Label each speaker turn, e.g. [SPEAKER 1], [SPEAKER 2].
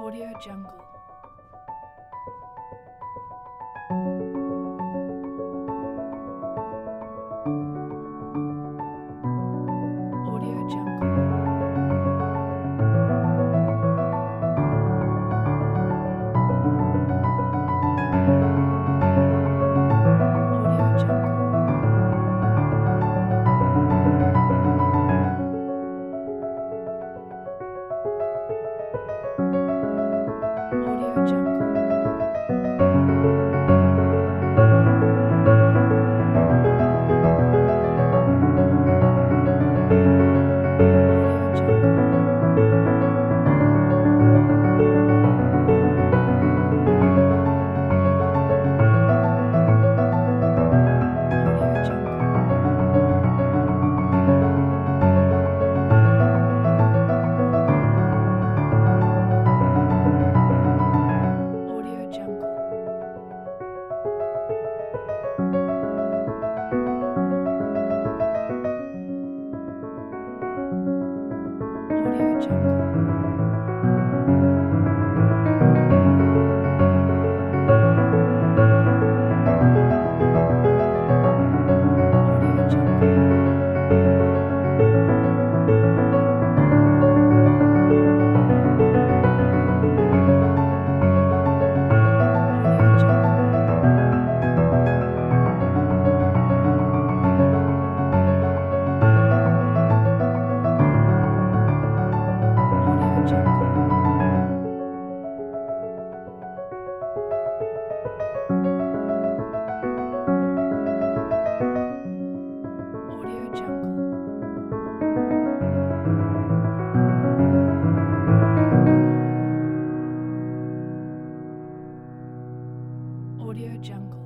[SPEAKER 1] Audio Jungle. Audio Jungle. Audio Jungle. Audio Jungle. Audio Jungle. Audio Jungle. Audio Jungle. Audio Jungle. Audio Jungle. Audio Jungle. Audio Jungle. Audio Jungle. Audio Jungle.